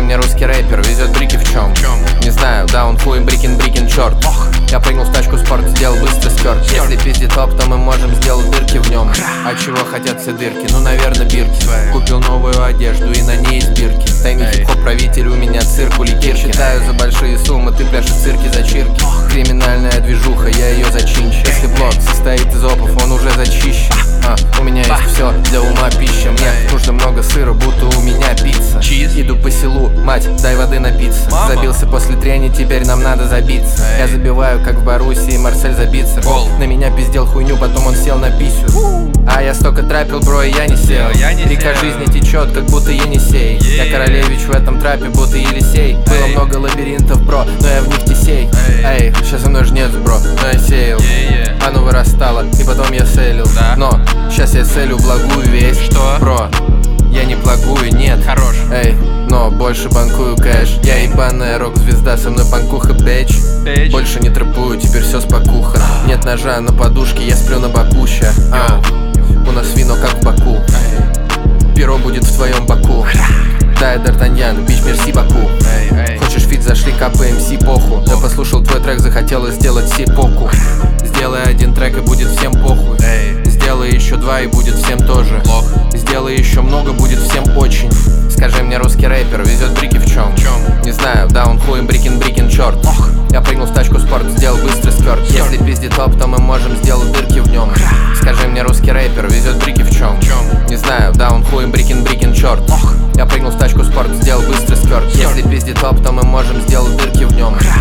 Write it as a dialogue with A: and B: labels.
A: мне русский рэпер везет брики в чем? Не знаю, да он хуем брикин, черт. Я прыгнул в тачку спорт, сделал быстрый скёрт. Если пиздит топ, то мы можем сделать дырки в нем. А чего хотят все дырки? Ну, наверное, бирки. Купил новую одежду и на ней из бирки. Тайный хип-хоп правитель, у меня циркули кирки. Считаю за большие суммы, ты пляшешь в цирке за чирки. Криминальная движуха, я ее зачинчу. Если блок состоит из опов, он уже зачищен. У меня есть все для ума пища. Мне нужно много сыра, будто у меня пицца. Иду по селу, мать, дай воды напиться. Забился после трени, теперь нам надо забиться. Я забиваю, как в Боруссии, Марсель забиться. На меня пиздел хуйню, потом он сел на писю. А я столько трапил, бро, и я не сел. Река жизни течет, как будто Енисей. Я королевич в этом трапе, будто Елисей. Было много лабиринтов, бро, но я в них тесей. Эй, сейчас со мной жнец, бро, но я сеял. Оно вырастало, и потом я селил. Но сейчас я селю благую весть.
B: Что?
A: Бро, я не благую, нет.
B: Хорош.
A: Эй, но больше банкую кэш. Я ебаная рок-звезда, со мной панкуха, бэч. Больше не трэпую, теперь все спокуха. Нет ножа на подушке, я сплю на боку ща. У нас вино как в Баку. Перо будет в твоем боку. Да, Д'Артаньян, бич, мерси, Баку. Хочешь фит, зашли КПМС, поху. Я послушал твой трек, захотелось сделать сипоку. Сделай один трек и будет всем похуй. Сделай еще два и будет всем тоже. Сделай еще много, будет всем очень. Скажи мне, русский рэпер везет брики в чем? Не знаю, да он хуем брикин, черт. Я прыгнул в тачку спорт, сделал быстрый скёрт. Если пиздит топ, то мы можем сделать дырки в нем. Скажи мне, русский рэпер везет брики в чем? Не знаю, да он хуем брикин, черт. Я прыгнул в тачку спорт, сделал быстрый скёрт. Если пиздит топ, то мы можем сделать дырки в нем.